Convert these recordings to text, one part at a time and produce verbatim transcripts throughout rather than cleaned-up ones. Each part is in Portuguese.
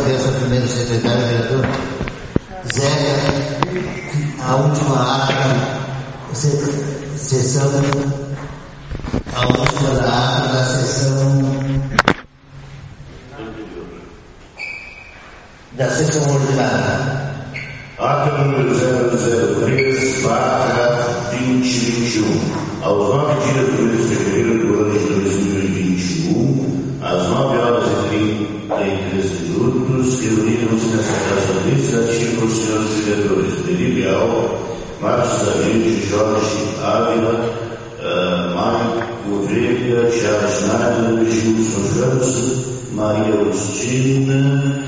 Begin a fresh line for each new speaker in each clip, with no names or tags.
cabeça, primeiro secretário vereador. Zé, a última ata, sessão, a última ata da sessão, da sessão ordinária.
Ata número zero zero três, barra vinte e vinte e um. Aos nove dias do mês de fevereiro do ano de dois mil e vinte e um, às nove horas e trinta e três minutos, reuniram-se nessa Casa Legislativa os senhores vereadores Felipe Alves, Marcos David, Jorge Ávila, uh, Mário Ovelha, Charles Nádia, Gilson Jansen, Maria Agostina,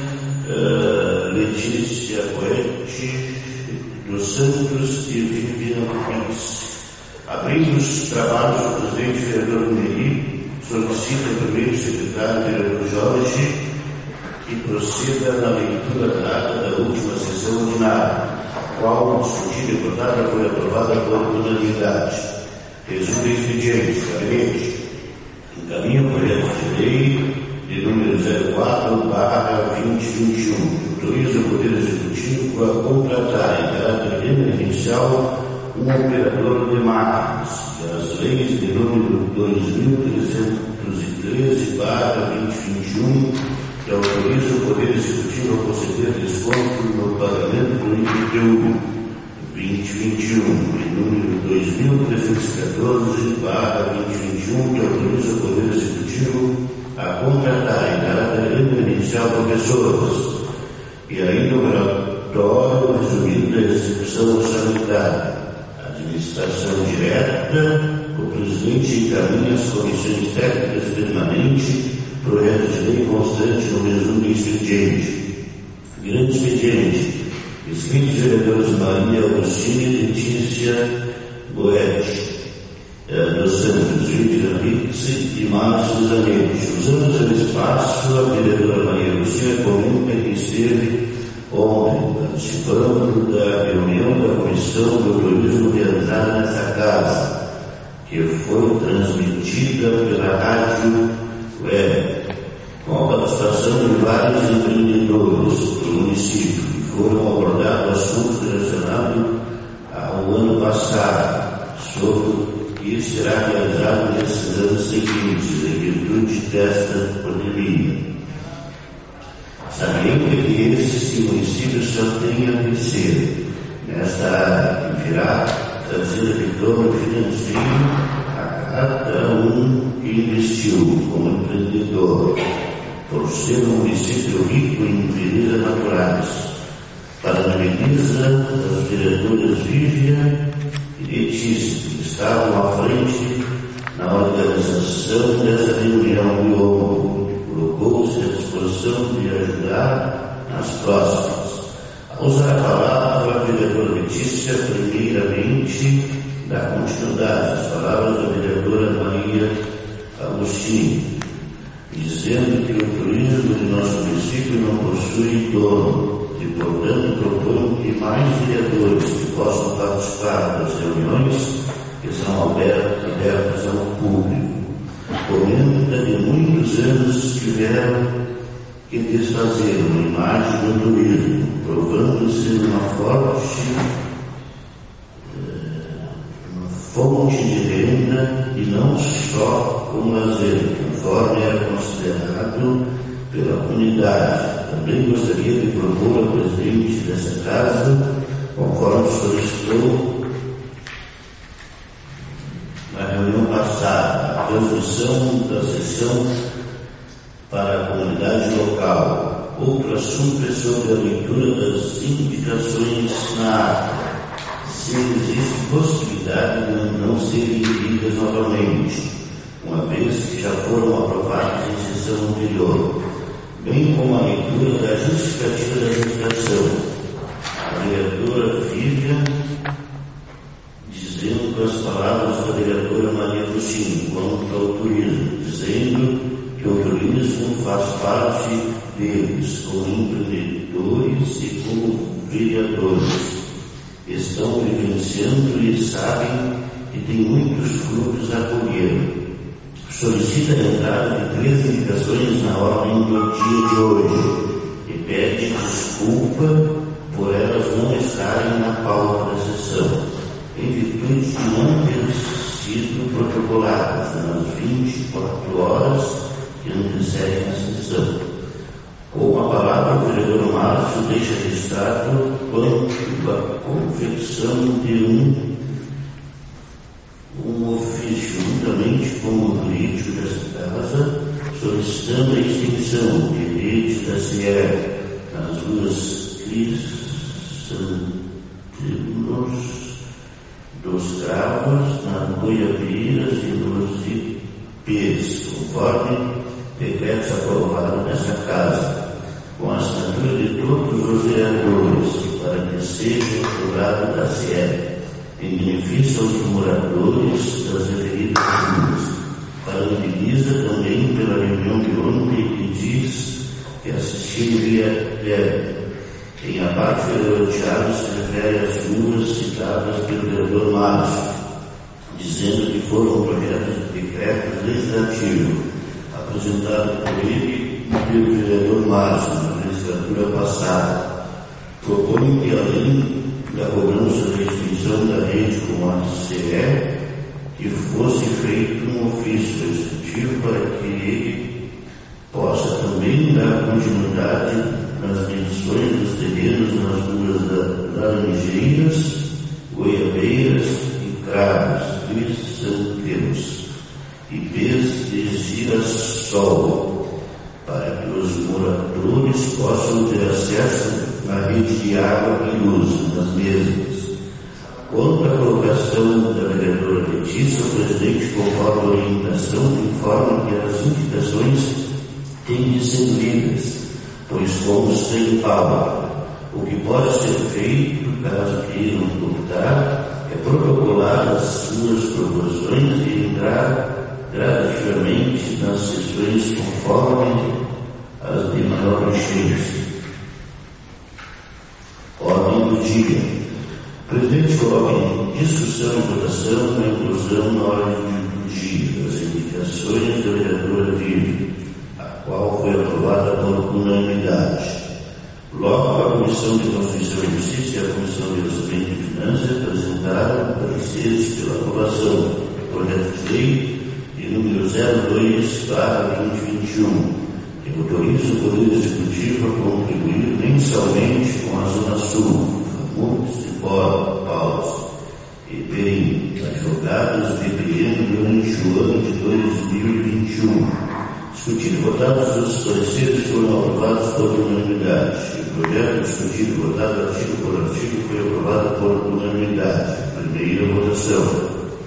uh, Letícia Poete dos Santos e Viviana Pires. Abrimos os trabalhos do presidente vereador Neri, solicita o primeiro secretário vereador Jorge que proceda na leitura da ata da última sessão ordinária, a qual, discutida e votada, foi aprovada por unanimidade. Resumo expediente, gabinete. Encaminha o projeto de lei de número zero quatro, barra vinte e vinte e um, que autoriza o Poder Executivo a contratar em caráter emergencial um operador de máquinas, e as leis de número dois mil trezentos e treze, barra vinte e vinte e um, que autoriza o Poder Executivo a conceder desconto no pagamento do I P T U vinte e vinte e um, e número dois mil trezentos e quatorze, barra vinte e vinte e um, que autoriza o Poder Executivo a contratar em caráter emergencial professores, e ainda o relatório resumido da execução orçamentária. Administração direta, o presidente encaminha as comissões técnicas permanentes, projeto de lei constante no resumo do expediente. Grande expediente. Escritos vereadores Maria Agostina e Letícia Boete, eh, dos Santos, Vivian Rix e Márcio Zanetti. Usando o espaço, a vereadora Maria Agostina comenta que esteve ontem participando da reunião da Comissão do Turismo realizada nessa casa, que foi transmitida pela rádio web, com a participação de vários empreendedores do município, que foram abordados assuntos relacionados ao ano passado, sobre o que será realizado nesses anos seguintes, em virtude desta pandemia. Sabendo que esses municípios só têm a crescer nesta área, que virá trazendo retorno financeiro a cada um que investiu como empreendedor, por ser um município rico em belezas naturais. Para a beleza das vereadoras Vivian e Letícia, que estavam à frente na organização dessa reunião de ontem, colocou-se à disposição de ajudar nas próximas. A usar a palavra, a vereadora Letícia, primeiramente, dá continuidade às palavras da vereadora Maria Agostinho, dizendo que o turismo de nosso município não possui dono e, portanto, propõe que mais vereadores que possam participar das reuniões que são abertas ao público. Comenta de muitos anos tiveram que desfazer uma imagem do turismo, provando-se uma forte uma fonte de renda e não só como lazer, conforme era considerado pela comunidade. Também gostaria de propor ao presidente dessa casa, conforme solicitou na reunião passada, a transmissão da sessão para a comunidade local. Outro assunto é sobre a leitura das indicações na ata, se existe possibilidade de não serem lidas novamente, uma vez que já foram aprovadas em sessão anterior, bem como a leitura da justificativa da indicação. A vereadora Vivian, dizendo com as palavras da vereadora Maria Agostinho quanto ao turismo, dizendo que o turismo faz parte deles, como empreendedores e como vereadores. Estão vivenciando e sabem que tem muitos frutos a colher. Solicita a entrada de três indicações na ordem do dia de hoje e pede desculpa por elas não estarem na pauta da sessão, em virtude de não ter sido protocoladas nas vinte e quatro horas que antecedem a sessão. Com a palavra, o vereador Márcio deixa registrado quanto à confecção de um, um ofício, juntamente com o jurídico desta casa, solicitando a extinção de rede da C E nas ruas Crisantinos dos Cravos, na Goiabeiras e nos Ipês, conforme decretos aprovados nesta casa, com a assinatura de todos os vereadores, para que seja cobrado da C E, em benefício aos moradores das referidas ruas. Parabeniza também pela reunião de ontem que diz que assistiu via web. Em a parte vereador se refere às ruas citadas pelo vereador Márcio, dizendo que foram projetos de decreto legislativo apresentado por ele e pelo vereador Márcio na legislatura passada. Propõe que, além da cobrança da extinção da rede com a C E, que fosse feito um ofício executivo para que ele possa também dar continuidade nas medições dos terrenos nas ruas da Laranjeiras, Goiabeiras e Cravos, Crisantinos e Pés de Girassol, para que os moradores possam ter acesso à rede de água e luz nas mesmas. Quanto à colocação da vereadora Letícia, o presidente, conforme a orientação, informa que as indicações têm de ser lidas, pois consta em pauta. O que pode ser feito, caso queiram optar, é protocolar as suas proposições e entrar gradativamente nas sessões conforme as de maior urgência. Ordem do dia. O presidente coloca em discussão e votação a inclusão na ordem do dia das indicações da vereadora Vive, a qual foi aprovada por unanimidade. Logo, a Comissão de Constituição e Justiça e a Comissão de Orçamento e Finanças apresentaram pareceres pela aprovação do projeto de lei de número zero dois barra dois mil e vinte e um, que autoriza o Poder Executivo a contribuir mensalmente com a Zona Sul, Campos de Paus e Perim, advogados de Perim durante o ano de dois mil e vinte e um. Discutido e votado, os pareceres foram aprovados por unanimidade. O projeto discutido e votado artigo por artigo foi aprovado por unanimidade. Primeira votação.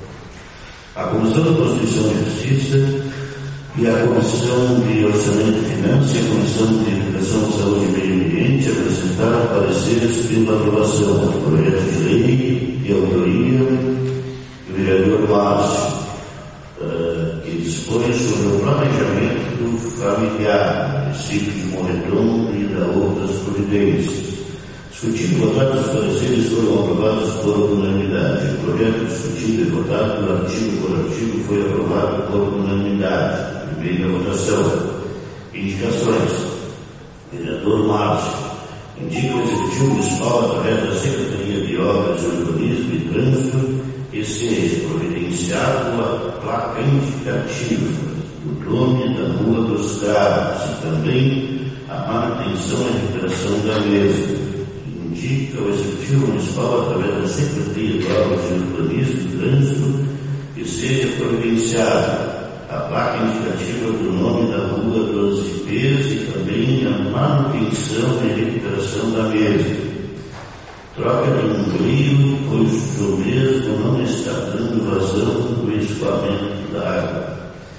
A Comissão de Constituição e Justiça e a Comissão de Orçamento e Finanças e a Comissão de Educação, Saúde e Meio Ambiente apresentaram pareceres pela aprovação do projeto de lei de autoria do vereador Márcio, uh, que dispõe sobre o planejamento familiar no município de Morredondo e da outras providências. Discutido e votado, os pareceres foram aprovados por unanimidade. O projeto discutido e votado, artigo por artigo, foi aprovado por unanimidade. Primeira votação. Indicações. Vereador Márcio indica o Executivo Municipal, através da Secretaria de Obras, Urbanismo e Trânsito, que seja providenciado a placa indicativa do nome da Rua dos Cravos e também a manutenção e recuperação da mesma. Indica o Executivo Municipal, através da Secretaria de Obras e Urbanismo e Trânsito, que seja providenciado a placa indicativa do nome da Rua dos Ipês e também a manutenção e recuperação da mesma. Troca de um rio, pois o mesmo não está dando vazão do escoamento da água.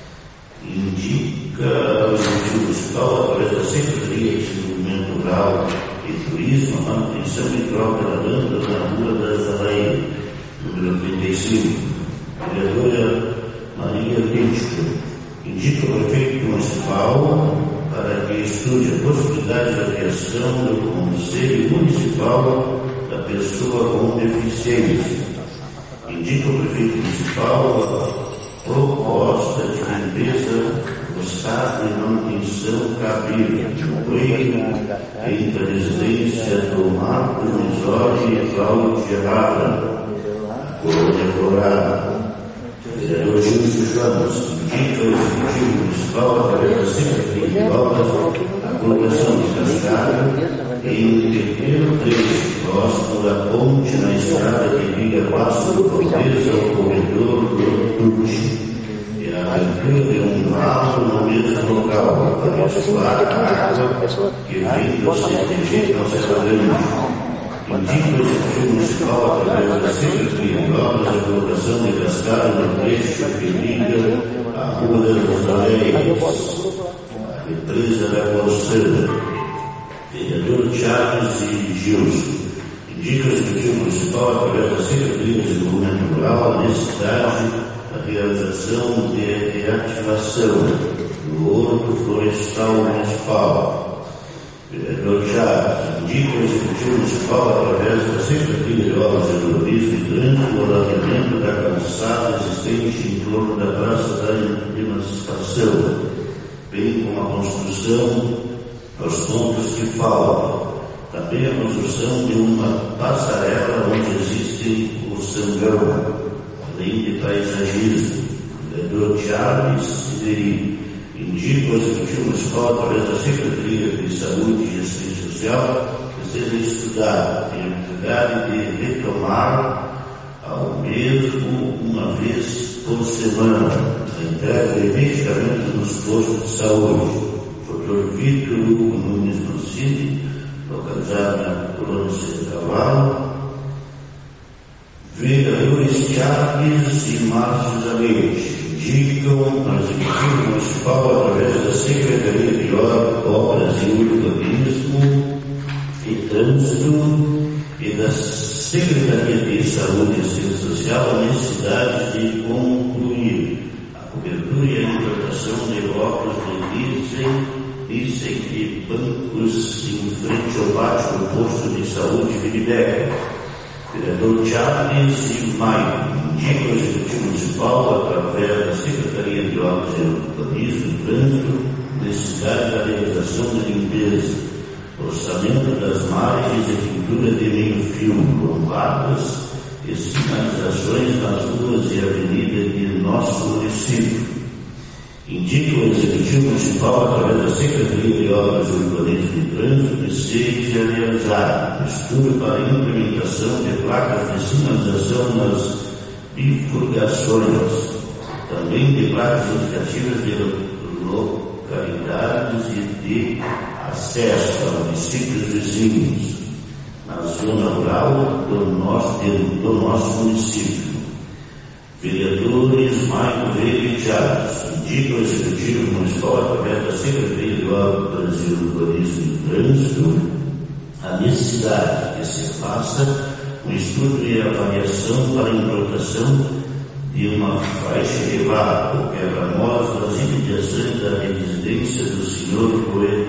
Indica o Executivo Municipal, através da Secretaria de Desenvolvimento Rural e Turismo, a manutenção e troca da lâmpada na Rua das Alaí, número trinta e cinco. Vereadora Maria Lítica indica o prefeito municipal para que estude a possibilidade da criação do Conselho Municipal da Pessoa com Deficiência. Indica o prefeito municipal a proposta de limpeza do estado e manutenção cabível, entre a residência do Marco Misório e Cláudio Gerardo, a colônia Dourada. Vereador Gilson Jones indica o Executivo Municipal, através da Secretaria de Obras, a colocação de cascalho em um pequeno trecho próximo da ponte na estrada que liga Passo do Cortez ao corredor do Tuti e a abertura de um vaso no mesmo local para mesclar a água que vem do C T G Conserva Grande. Indica o Executivo Municipal, através da Secretaria de Obras, a colocação de cascalho no trecho que liga a Rua das Areias, a represa da Bolsana. Vereador Charles e Gilson indica o Executivo Municipal, através da Secretaria de Desenvolvimento Rural, a necessidade da realização de reativação do Horto Florestal Municipal. Vereador Charles indica o Executivo Municipal, através da Secretaria de Obras de Urbanismo e Trânsito, o alargamento da calçada existente em torno da Praça da Emancipação, bem como a construção aos pontos que faltam. Também a construção de uma passarela onde existe o Sangão, além de paisagismo. O vereador Charles Sideri indica o Executivo Municipal, através da Secretaria de Saúde e Assistência Social, que seja estudado a necessidade de retomar ao mesmo uma vez por semana a entrega de medicamentos nos postos de saúde. doutor Vitor Hugo Nunes Mancini, localizado na colônia Central, vereadores Chaves e Márcio Zalete indicam ao Executivo Municipal, através da Secretaria de Obras e Urbanismo e Trânsito e da Secretaria de Saúde e Assistência Social, a necessidade de concluir a cobertura e a implantação de blocos de diesel e bancos em frente ao pátio do posto de saúde de Viribeca. Vereador Charles e Maio indica o Executivo Municipal, através da Secretaria de Obras e Urbanismo e Trânsito, necessidade da realização de limpeza, orçamento das margens e pintura de meio-fio, lombadas e sinalizações nas ruas e avenidas de nosso município. Indica o Executivo Municipal, através da Secretaria de Obras, Urbanismo e Trânsito, que seja realizado estudo para a implementação de placas de sinalização nas bifurcações, também de placas indicativas de localidades e de acesso a municípios vizinhos, na zona rural do nosso, do nosso município. Vereadores Maicon Veiga e Chaves indica o Executivo Municipal, através da Secretaria de Obras e Urbanismo e Trânsito, a necessidade que se faça um estudo e avaliação para a implantação de uma faixa de vácuo ou quebra-molas nas imediações da residência do senhor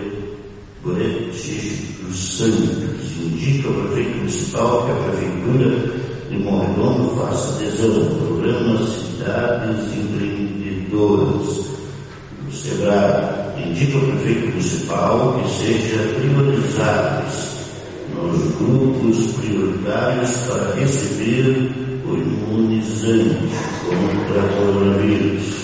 Boretti dos Santos. Indica o Prefeito Municipal que a Prefeitura de Morredondo faça adesão ao programa Cidades Empreendedoras do SEBRAE. Indica o Prefeito Municipal que seja priorizados nos grupos prioritários para receber o imunizante contra coronavírus.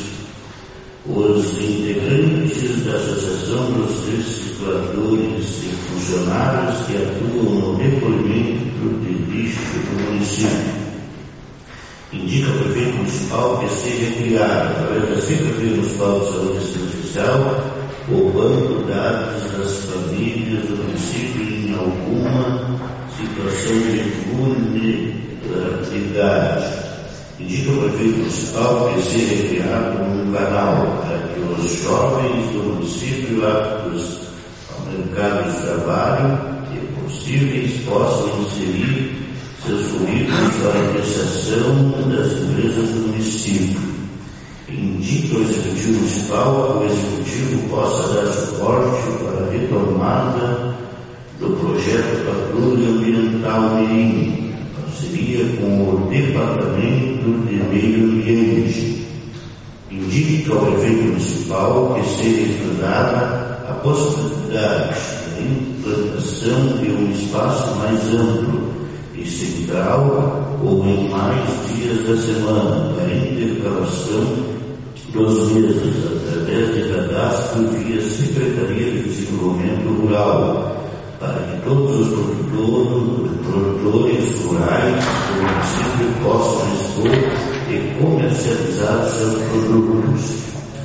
Os integrantes da Associação dos Recicladores e funcionários que atuam no recolhimento de lixo do município. Indica o Prefeito Municipal que seja criado, através da Secretaria Municipal de Saúde e Assistência Social, o banco de dados das famílias do município em alguma situação de vulnerabilidade. Indica o Prefeito Municipal que seja criado um canal para que os jovens do município aptos ao mercado de trabalho e possíveis possam inserir seus currículos para a apreciação das empresas do município. Indica o Executivo Municipal que o Executivo possa dar suporte para a retomada do projeto Patrulha Ambiental Mirim, parceria com o Departamento de Meio Ambiente. Indica indica ao prefeito municipal que seja estudada a possibilidade da implantação de um espaço mais amplo e central ou em mais dias da semana para a intercalação dos mesmos através de cadastro via Secretaria de Desenvolvimento Rural, para que todos os produtores, produtores rurais do município possam expor e comercializar seus produtos.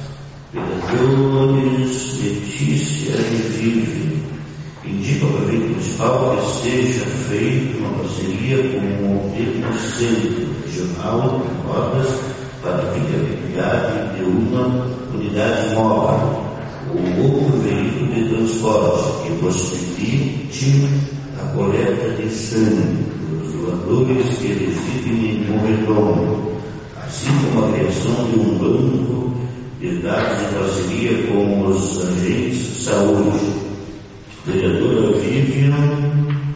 Vereadores Letícia e Vivian indica ao prefeito municipal que seja feita uma parceria com o Centro Regional de Rodas para a viabilidade de uma unidade móvel ou outro veículo de transporte que possibilite a coleta de sangue dos doadores que residem em Morredondo, assim como a criação de um banco de dados em parceria com os agentes de saúde. Vereadora Vivian.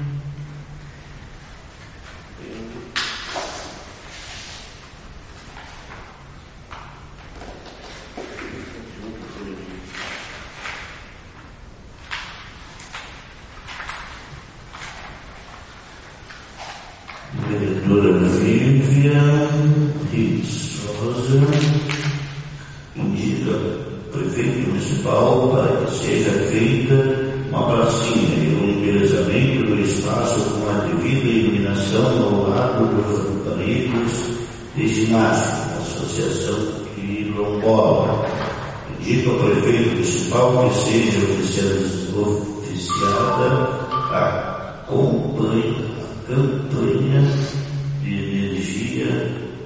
Vereadora Vivian Riz Rosa indica o prefeito municipal para que seja feita uma pracinha e um embelezamento do espaço com a devida iluminação ao lado dos aparelhos de ginástica da Associação Quilombola. Indica ao prefeito municipal que seja oficiada a campanha, a campanha de energia,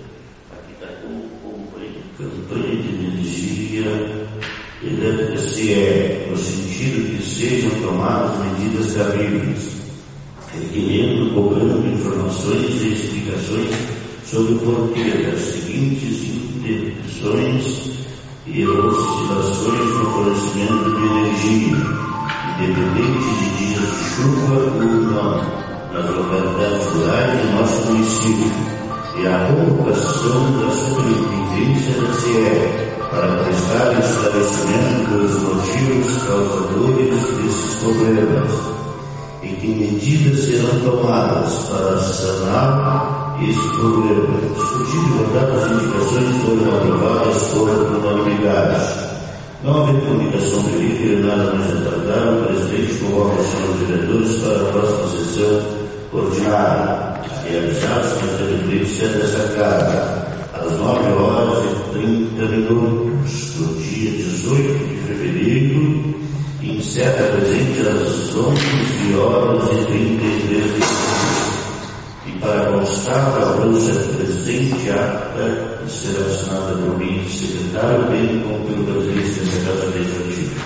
campanha de energia elétrica C E, no sentido que sejam tomadas medidas cabíveis, requerendo, cobrando informações e explicações sobre o porquê das seguintes interrupções e oscilações no fornecimento de energia, independente de dias de chuva ou não, nas localidades rurais do nosso município, e a convocação da superintendência da C E para prestar esclarecimento dos motivos causadores desses problemas e que medidas serão tomadas para sanar esse problema. Discutido e votar as indicações foram aprovadas por unanimidade. Não havendo comunicação verídica e nada mais retardar, o presidente convoca os senhores vereadores para a próxima sessão ordinária, realizados na presidência dessa Casa, às nove horas e trinta minutos, do dia dezoito de fevereiro, e encerra presente às onze horas e trinta e três minutos. E para constar da ausência presente ata que será assinada por mim, secretário, bem como pelo presidente da Casa Legislativa.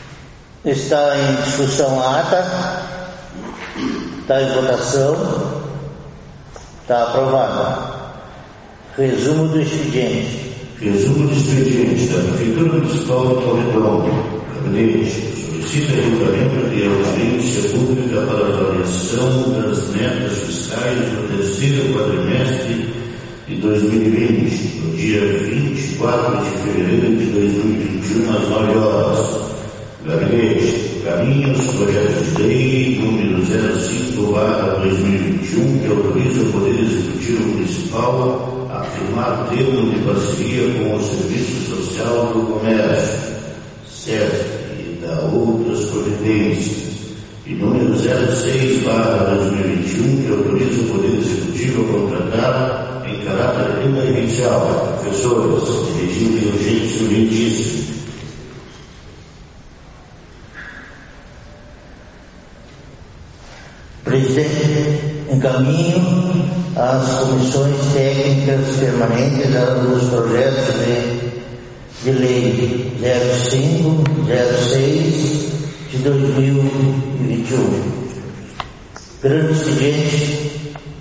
Está em discussão a ata, está em votação, está aprovada. Resumo do expediente.
Resumo do expediente da Prefeitura Municipal de Morredondo. Gabinete solicita regulamento de audiência pública para avaliação das metas fiscais no terceiro quadrimestre de dois mil e vinte, no dia vinte e quatro de fevereiro de dois mil e vinte e um, às nove horas. Gabinete Caminhos, projeto de lei número zero cinco barra dois mil e vinte e um, que autoriza o Poder Executivo Municipal a firmar termo de parceria com o Serviço Social do Comércio, S E F, e da outras providências. E número zero seis barra dois mil e vinte e um, que autoriza o Poder Executivo a contratar em caráter emergencial professores de regime de urgência urgentíssima.
Presidente, encaminho às comissões técnicas permanentes dos projetos de, de lei zero cinco, zero seis de dois mil e vinte e um. Grande expediente.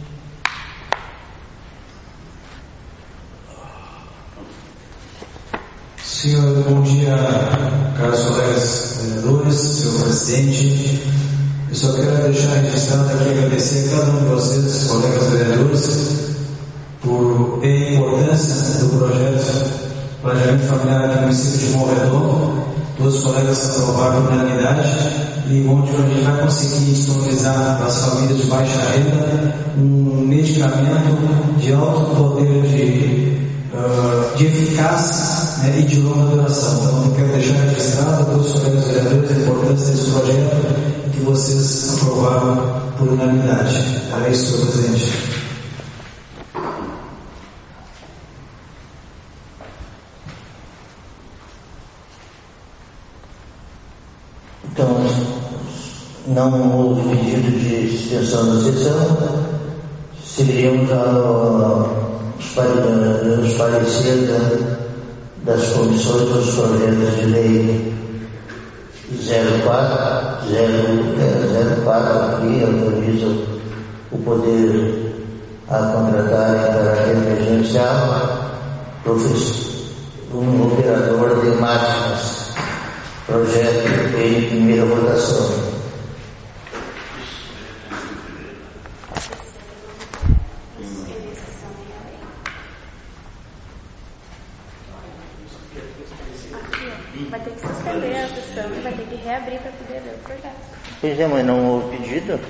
Senhor, bom dia, caros colegas vereadores, senhor presidente. Eu só quero deixar registrado aqui, agradecer a cada um de vocês, colegas vereadores, por ter a importância do projeto planejamento familiar aqui no município de Morredondo. Todos os colegas aprovaram por unanimidade e onde a gente vai conseguir disponibilizar para as famílias de baixa renda um medicamento de alto poder de, uh, de eficácia, né, e de longa duração. Então eu quero deixar registrado a todos os colegas vereadores a importância desse projeto que vocês aprovaram por unanimidade. Era isso, senhor presidente.
Então, não houve pedido de extensão da sessão, seguiríamos os pareceres das comissões dos projetos de lei zero quatro, zero quatro, aqui autoriza o poder a contratar em caráter emergencial um operador de máquinas. Projeto em primeira votação.
Vai ter que suspender a sessão e vai ter que reabrir para poder ver o projeto.
Pois é, mas não houve pedido?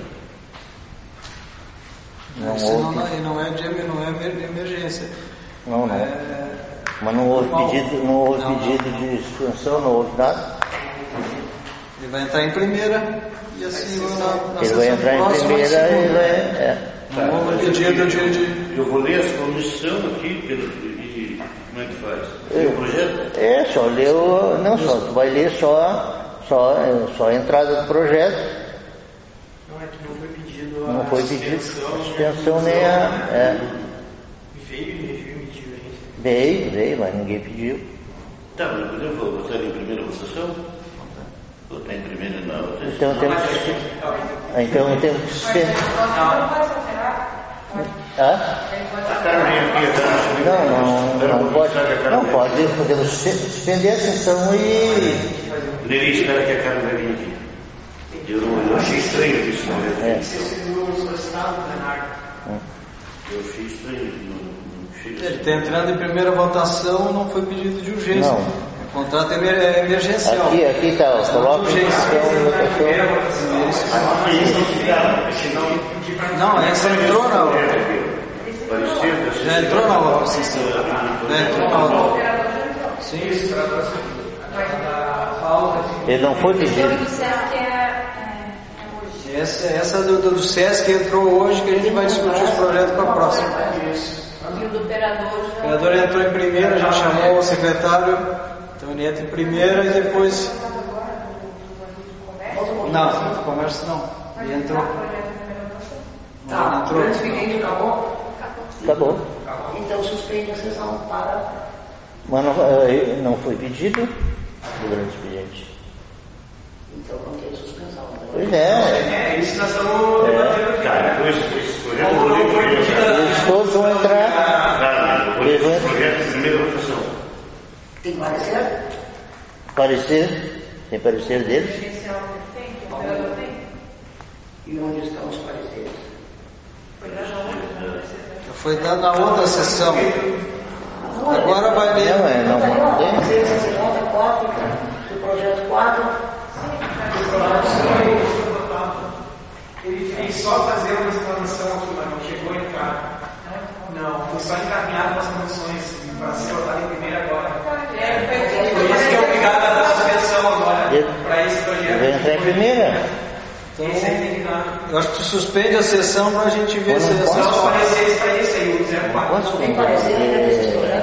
Não, Isso houve. Não, não é de não é emergência.
Não, não.
É...
Mas não houve pedido, não houve não, pedido não. de extensão, não houve nada?
Ele vai entrar em primeira e assim na, na
ele vai entrar em primeira e vai. É.
Não houve pedido de, de.
Eu vou ler a comissão aqui pelo, e como é que faz? Lê o projeto?
É, só leu. Não, só, tu vai ler só, só, só a entrada do projeto.
Não é que não foi pedido a
não foi pedido
extensão,
extensão nem a. É.
Veio e emitiu, gente.
Veio, veio, mas ninguém pediu.
Tá, mas podemos votar em primeira votação? Votar em primeira na outra.
Então temos que. Então temos que suspender. Ah? Não, não, não pode. Não pode. Podemos suspender a sessão e.
Neri, espera que a Carmen vai vir aqui. Eu, eu achei estranho isso, não é? Eu achei estranho.
Ele está entrando em primeira votação, não foi pedido de urgência.
Não.
O contrato é emergencial.
Aqui, aqui está, coloca em
Não, essa entrou na outra. Já entrou na outra, assistente. Já entrou na outra. Sim.
Ele não foi pedido.
Essa, essa do, do, do SESC entrou hoje, que a gente vai discutir os projetos para a próxima.
E o do operador já...
O operador entrou em primeira, a gente chamou o secretário, então ele entra em primeira e depois... Não, do comércio não. Ele entrou.
Tá, o grande expediente acabou?
Acabou.
Então suspende a sessão para...
Mas não, não foi pedido o grande expediente.
Então não tem suspensão.
Pois é.
É, isso nós estamos debatendo.
Cara, depois esse projeto eu vou ler por
eles todos vão entrar.
Cara, eu vou ler esse projeto em primeira votação.
Tem parecer?
Parecer? Tem parecer deles?
E onde estão os pareceres?
Foi dado na outra sessão. Agora vai ler.
Não, é, não, não tem.
Do projeto quatro.
Ele fez só fazer uma explanação aqui, mas não chegou a entrar. Não, foi só encaminhado nas comissões para ser votado em primeira agora. Por isso que é obrigado a dar suspensão agora para esse projeto.
Vai entrar em primeira.
Então, eu acho que tu suspende a sessão para a gente ver se
essa só aparecer para esse aí, o zero quatro.
Posso
tem parecer desses projetos?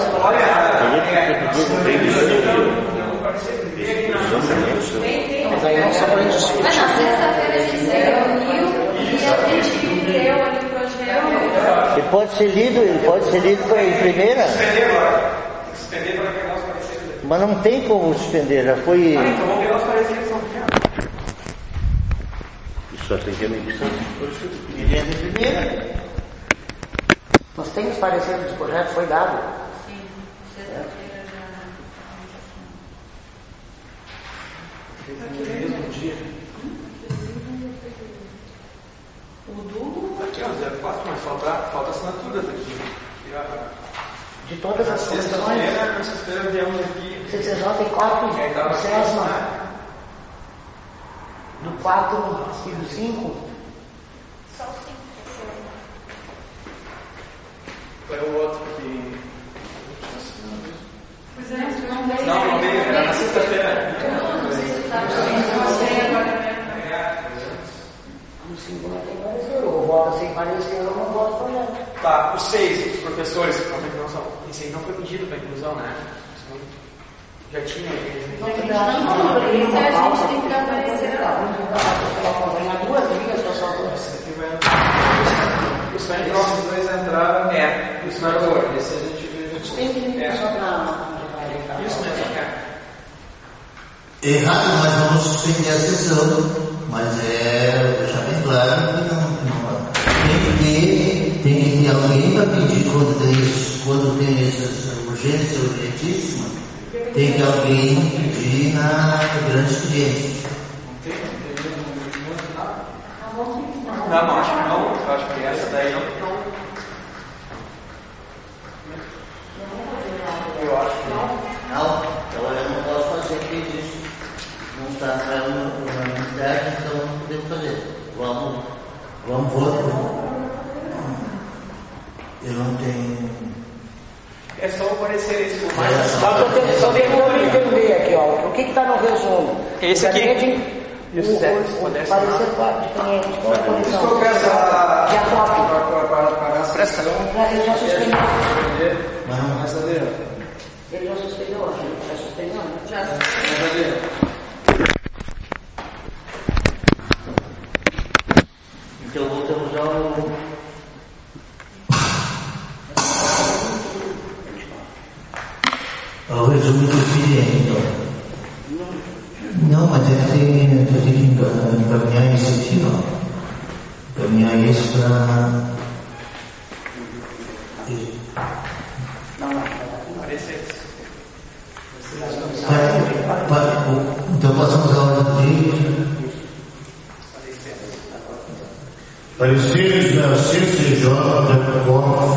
Mas aí não só para a gente discutir.
Mas na sexta-feira a gente se reuniu e a gente leu ali o projeto.
Ele pode ser lido, ele pode ser lido em primeira.
Suspender agora. Tem que suspender para pegar os pareceres.
Mas não tem como suspender, já foi.
Ah, então vamos pegar os pareceres só.
Só tem que emitir.
Ele entra em primeira.
Nós temos pareceres dos projetos, foi dado.
Sim, sexta-feira já.
No mesmo dia.
O do...
Aqui, ó, zero quatro, mas falta, falta assinatura daqui.
de todas as comissões.
Na sexta-feira viemos aqui.
Vocês resolvem quatro César. Do quatro e do cinco.
Só o cinco.
Foi o outro que.
Pois é, não veio.
Não, não veio, era na sexta-feira.
Não sei se está no
cinco não tem parecer, ou vota sem parecer, ou não vota por nada.
Tá, os seis, os professores, esse aí não foi pedido para inclusão, né? Já tinha eles.
Não, não, não, porque isso a gente tem que aparecer lá.
Acompanhar duas linhas, pessoal.
Os próximos dois entraram. É, isso não era o outro. Esse a gente viu.
A gente tem que vir só para.
Isso mesmo, é.
Errado, mas vamos suspender a sessão. Mas é deixar bem claro que não, não tem que ter, tem que ter alguém para pedir quando tem, quando tem essas urgências urgentíssimas, tem que alguém pedir na grande experiência.
Não, não, acho que não. Acho que essa daí não. Eu acho que não.
Não, então eu não posso fazer pedido. Não está na unanimidade, então não podemos fazer. Vamos, vamos votar. Eu não tenho.
É só aparecer esse.
Mas
Só tentando entender aqui, ó. O que está no resumo?
Esse aqui.
Isso, o, o, o parecer quatro de cliente. Qual é a condição?
Qual é essa?
Dia quatro.
Para as pressas.
Ele já suspendeu.
Mas não vai saber.
Ele já suspendeu, acho. Já suspendeu, né?
Já.
Então voltamos ao. ao resumo do expediente, então. Não, mas é que tem, tem que encaminhar isso aqui, ó. Encaminhar isso para. Então passamos à ordem do dia.
Pareceres da C C J da C O F,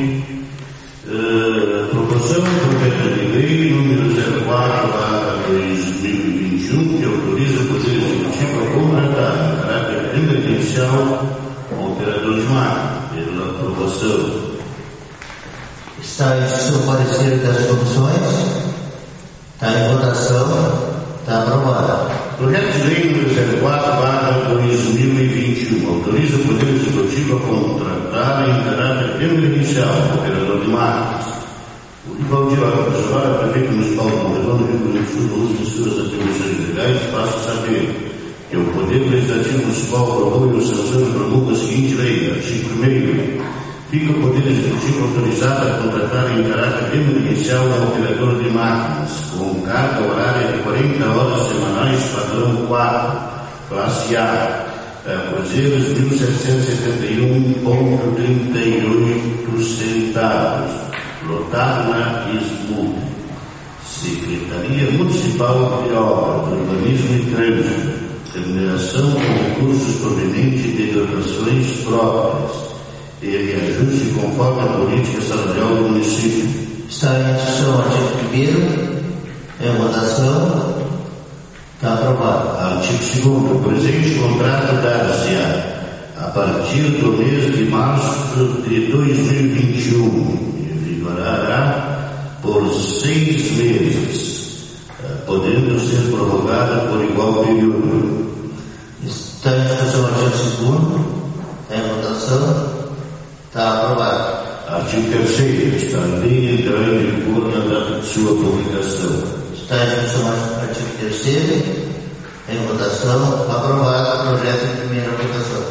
uh, proporção do projeto de lei número zero quatro barra dois mil e vinte e um, que autoriza o Poder Executivo a contratar, em caráter emergencial, um operador de máquina, pela aprovação.
Está em seu parecer das comissões. Está em votação. Está aprovado.
Projeto de lei número zero quatro barra dois mil e vinte e um autoriza o Poder Executivo a contratar em caráter emergencial o operador de máquinas. O Valdir Alves, prefeito municipal de Morredondo, Rio Grande do Sul, no uso de suas atribuições legais, passa a saber que o Poder Legislativo Municipal aprovou e sanciona e promulga a seguinte lei, artigo primeiro. Fica o Poder Executivo autorizado a contratar em caráter emergencial um operador de máquinas, com carga horária de quarenta horas semanais, padrão quatro, classe A, cruzeiros mil setecentos e setenta e um vírgula trinta e oito centavos, lotado na SMU. Secretaria Municipal de Obras, Urbanismo e Trânsito, remuneração com recursos provenientes de dotações próprias e reajuste conforme a política salarial do município.
Está em discussão o artigo primeiro, em votação, está aprovado.
Artigo segundo, o presente contrato dar-se-á a partir do mês de março de dois mil e vinte e um e vigorará por seis meses, podendo ser prorrogada por igual período.
Está em discussão o artigo segundo, em votação. Está aprovado.
Artigo terceiro. Está a lei entrando em vigor na data de sua publicação.
Está em discussão o artigo terceiro, em votação. Aprovado o projeto em primeira votação.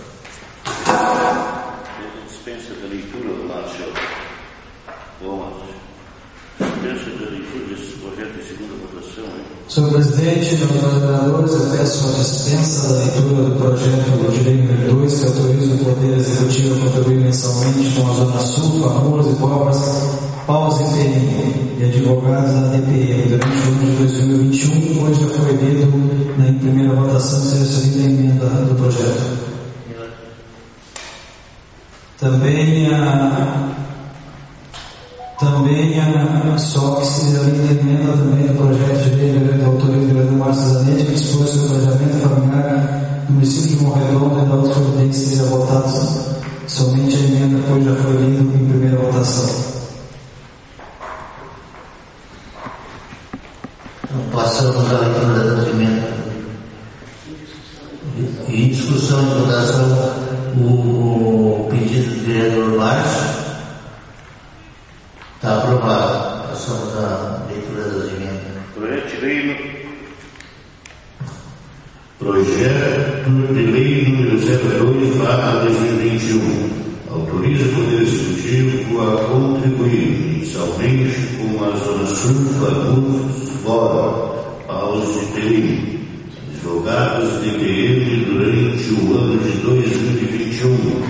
Dispensa da leitura do Marshall. Bom, dispensa da leitura desse projeto em segunda votação.
Senhor presidente, meus vereadores, eu peço a dispensa da leitura do projeto de lei número dois, que autoriza o Poder Executivo a contribuir mensalmente com a Zona Sul, Famouros e Pobres, Paus e Perim e advogados da D P M durante o ano de dois mil e vinte e um, hoje já foi lido na primeira votação, seja seguida a emenda do projeto. Também a Também a só que seja a emenda também do projeto de lei da autoria do vereador Márcio Zanetti, que dispõe sobre o planejamento familiar no município de Morredondo e da outra providência seja votado somente a emenda, pois já foi lida em primeira votação.
Então, passamos à leitura das emendas. Em discussão e votação, o pedido do vereador Márcio. Está aprovado. Passamos à leitura das emendas.
Projeto de lei, projeto de lei número zero dois barra dois mil e vinte e um. Autoriza o Poder Executivo a contribuir mensalmente com a Zona Sul, Fagundes, Fora, Paus e Perim, jogadas de P M durante o ano de dois mil e vinte e um.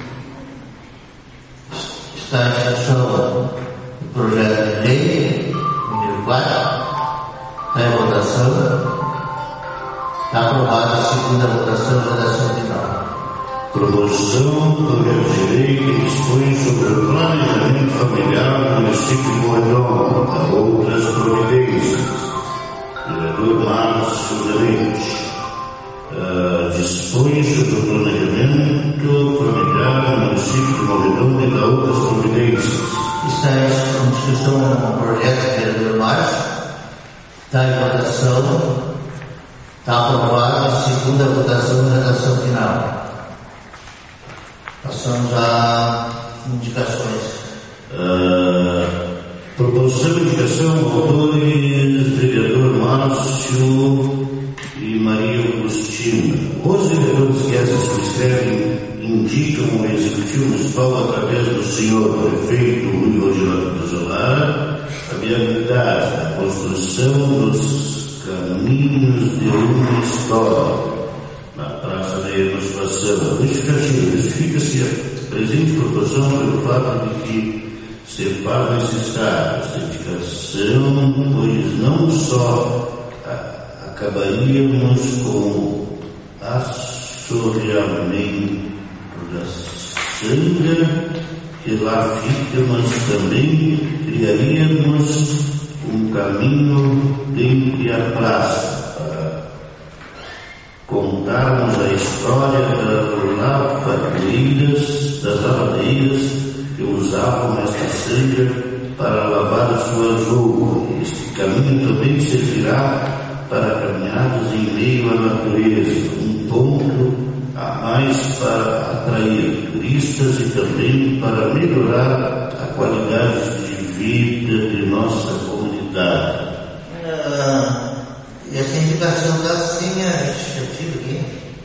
Está em discussão o projeto de lei número quatro. Está em votação. Está aprovada a segunda votação e redação final.
Promoção do projeto de lei que dispõe sobre o planejamento familiar no município de Morredondo, a outras providências. Vereador Márcio Zanetti. Uh, dispõe sobre o planejamento familiar no município de Morredondo e da outras providências.
Está em discussão o projeto do vereador Márcio. Está em votação. Está aprovada a segunda votação e redação final. Passamos a indicações.
Uh, proposição de indicação, autores, vereador Márcio e Maria Agostina. Os vereadores que essas subscrevem indicam ao Executivo Municipal, através do senhor prefeito Rui Rogério Zolara, a viabilidade da construção dos caminhos de uma história na Praça da Emancipação. Justifica-se a presente proporção pelo fato de que se faz necessária esta indicação, pois não só a, acabaríamos com assoreamento da sanga que lá fica, mas também criaríamos um caminho dentre a praça para contarmos a história das lavadeiras, das lavadeiras que usavam esta sanga para lavar as suas roupas. Este caminho também servirá para caminhadas em meio à natureza, um ponto a mais para atrair turistas e também para melhorar a qualidade de vida de nossa comunidade.
Uh, e essa indicação está sem a justificativa aqui?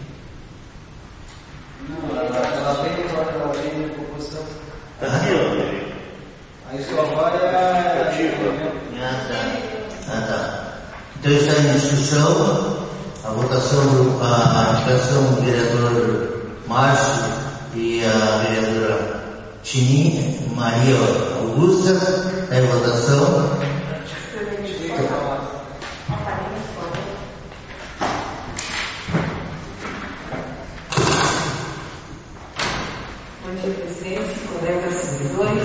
Não, ela vem ela vem de proposição.
Ah,
aí só vai a.
Ah, tá. Ah, tá. Então está em discussão a votação, a indicação do vereador Márcio e a vereadora Tini, Maria Augusta. Está em votação.
Bom dia, presidente, colegas servidores.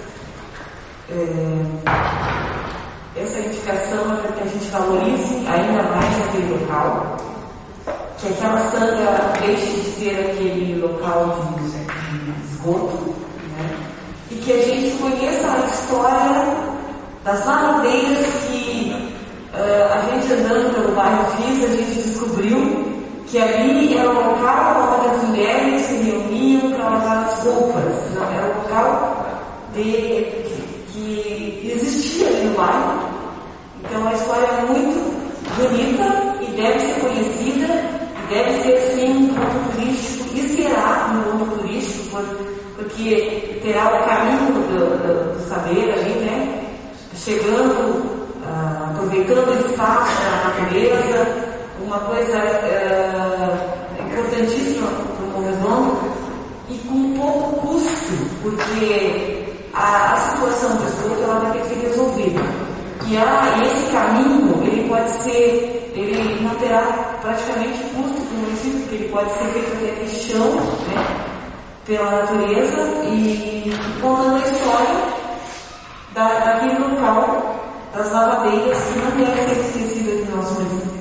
É, essa indicação é para que a gente valorize ainda mais aquele local, que aquela sanga deixe de ser aquele local de, de esgoto, né? E que a gente conheça a história das lavadeiras que uh, a gente andando pelo bairro Fiz, a gente descobriu que ali era o local onde as mulheres se reuniam para lavar as roupas. Não, era o local de, que, que existia ali no bairro. Então a história é muito bonita e deve ser conhecida, e deve ser sim um ponto turístico, e será um ponto turístico, por, porque terá o caminho do, do, do saber ali, né? Chegando, uh, aproveitando o espaço da natureza. Uma coisa uh, importantíssima para o Morredondo e com pouco custo, porque a, a situação do esgoto ela vai ter que ser resolvida. E a, esse caminho, ele pode ser, ele não terá praticamente custo para o município, porque ele pode ser feito até de chão, né, pela natureza, e contando a história da, daquele local, das lavadeiras que não devem ser esquecidas em nosso município.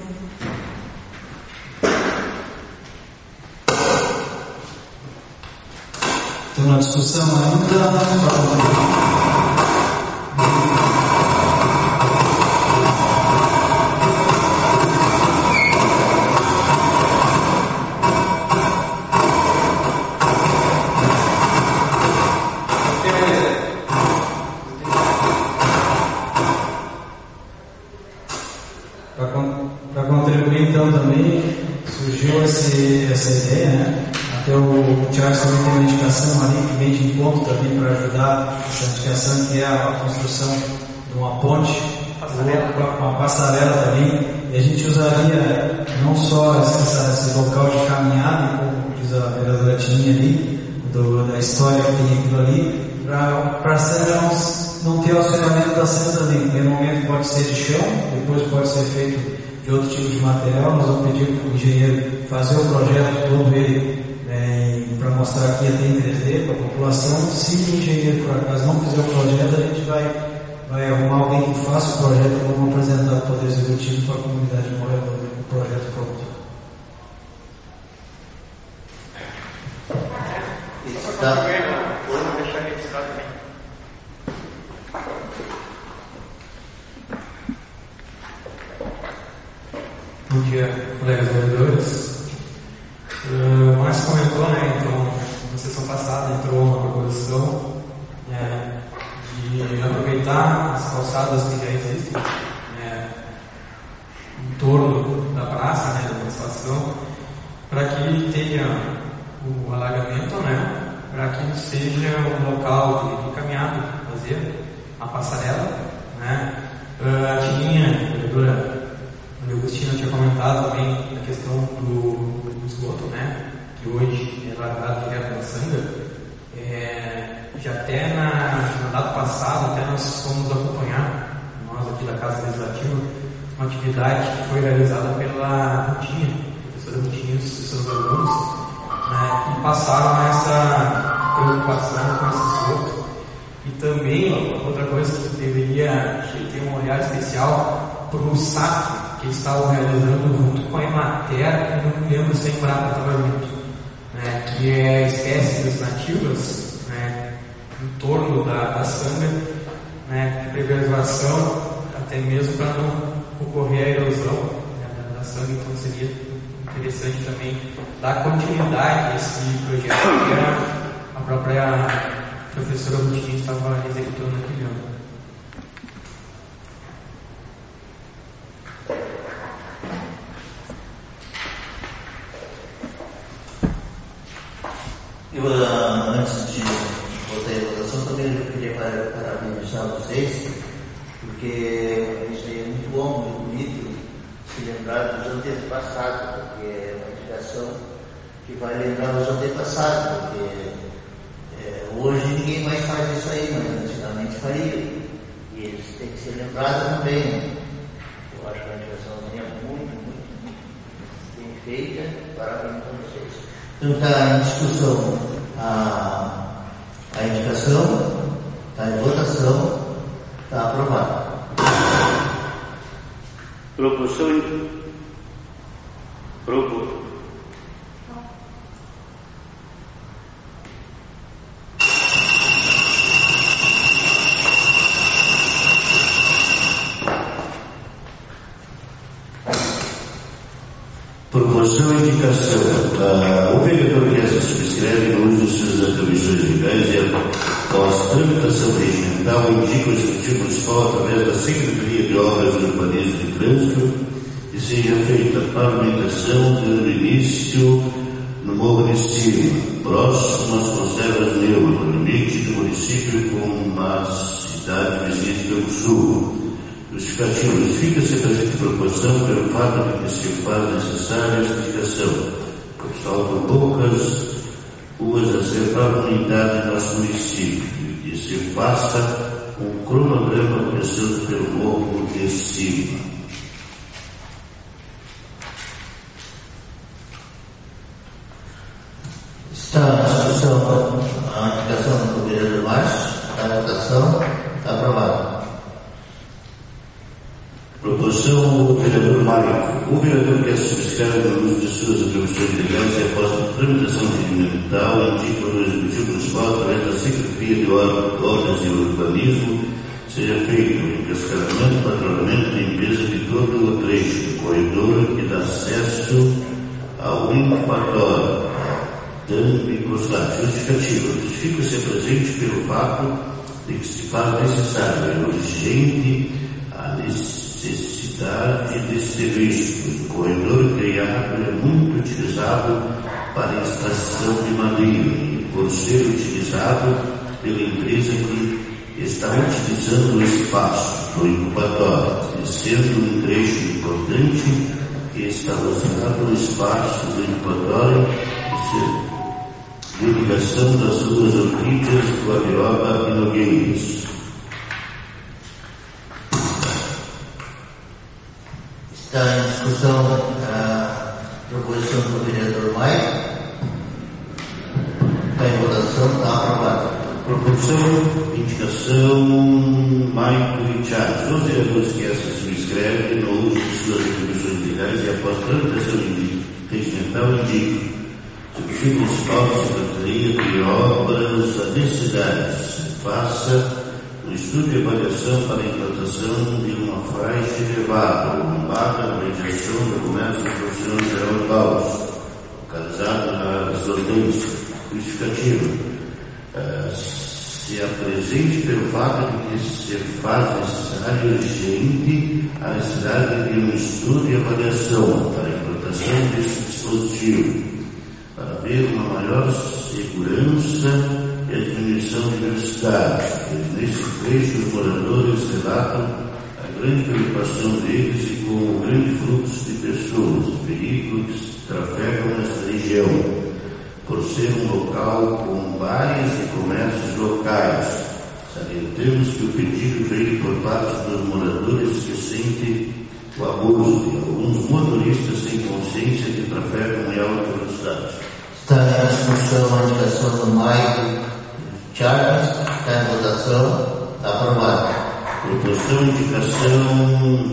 Tem uma discussão ainda. Para contribuir então também surgiu esse, essa ideia, né? Até o Tiago também tem uma indicação ali que vem de encontro também para ajudar essa indicação, que é a construção de uma ponte, uma passarela também, e a gente usaria não só essa, esse local de caminhada, como diz a vereadora Tininha ali, do, da história que tem aquilo ali, para a Sandra não, não ter o acionamento da Sandra ali. No primeiro momento pode ser de chão, depois pode ser feito de outro tipo de material. Nós vamos pedir para o engenheiro fazer o projeto todo ele é, para mostrar aqui até em três D para a população. Se o engenheiro por acaso não fizer o projeto, a gente vai, vai arrumar alguém que faça o projeto e vamos apresentar o Poder Executivo para a comunidade moradora, o projeto pronto.
Tá.
Bom dia, colegas vereadores. Uh, o Márcio comentou, né, então, na sessão passada entrou uma proposição né, de aproveitar as calçadas que já existem né, em torno da praça, né, da estação, para que tenha o alagamento, né, para que seja um local de, de caminhada, fazer a passarela, né. Uh, a Tininha, a vereadora o Agostinho tinha comentado também a questão do, do esgoto, né, que hoje é largado direto na Sanga. É, já até na, na data passada, até nós fomos acompanhar, nós aqui da Casa Legislativa, uma atividade que foi realizada pela Rutinha, a professora Rutinha e os seus alunos, né, que passaram essa preocupação com esse esgoto. E também, outra coisa que deveria ter um olhar especial para o S A C, que eles estavam realizando junto com a Emater, eu não me lembro sem lembrar do trabalhamento, né, que é espécies nativas né, em torno da, da Sanga, né, de preservação, até mesmo para não ocorrer a erosão né, da, da Sanga. Então seria interessante também dar continuidade a esse projeto que a própria professora Rutinha estava executando naquele ano.
Eu, antes de botar em votação, também eu queria parabenizar vocês, porque isso aí é muito bom, muito bonito, se lembrar dos antepassados, porque é uma indicação que vai lembrar os antepassados, porque é, hoje ninguém mais faz isso aí, mas antigamente faria, e eles têm que ser lembrados também. Eu acho que a indicação é muito, muito, muito bem feita, parabéns para vocês. Então está em discussão a, a indicação, está em votação, está aprovado.
Proposição. Propo. Proposição e indicação. Uh, o vereador que se subscreve no uso de suas atribuições legais e após tramitação regimental indica o Executivo Municipal através da Secretaria de Obras e Urbanismo e Trânsito que seja feita a pavimentação dando início no Morro de Cima, próximo às conservas Neuma, no limite do município com a cidade vizinha do Sul. Justificativo. Justifica-se a presente proposição pelo fato de que se faz necessária esta indicação, pois faltam poucas ruas a ser pavimentadas em nosso município, e que se faça um cronograma começando pelo Morro de Cima.
Está a discussão, a indicação do vereador Márcio, a votação, Está aprovado.
Proposição do vereador Mário. O vereador que subscreve no uso de suas atribuições legais e após a tramitação regimental indica ao Executivo Municipal, através da Secretaria de Obras e Urbanismo, seja feito o encascaramento, patrulhamento e limpeza de todo o trecho do corredor que dá acesso ao incubatório, dando e constante justificativa. Justifica-se a presente pelo fato de que se faz necessário e urgente a necessidade desse serviço, pois o corredor criado é muito utilizado para a extração de madeira e, por ser utilizado pela empresa que está utilizando o espaço do incubatório, sendo um trecho importante que está usando o espaço do incubatório de ligação das ruas Orquídeas, Guaviola e Nogueiras.
Está em discussão a proposição do vereador Maia. Está em votação, está aprovado.
Proposição, indicação, Maico e Thiago. Os vereadores que essa subscreve no uso de suas atribuições legais e após tramitação regimental indicam Executivo Municipal da Secretaria de Obras a necessidade se faça um estudo de avaliação para a implantação de uma faixa elevada ou lombada na mediação do comércio profissional geral de Paus, localizado na residência justificativa. Uh, se apresente pelo fato de que se faz necessário e urgente a necessidade de um estudo e avaliação para a implantação desse dispositivo, para haver uma maior segurança e a diminuição de velocidades, pois nesse trecho os moradores relatam a grande preocupação deles e com o grande fluxo de pessoas, veículos que trafegam nessa região, por ser um local com bares e comércios locais. Salientamos que o pedido veio por parte dos moradores que sentem o abuso de alguns motoristas sem consciência que trafegam em alta velocidade.
Está em discussão a indicação do Maico Charles. Está em votação, está aprovado.
Proposição, indicação,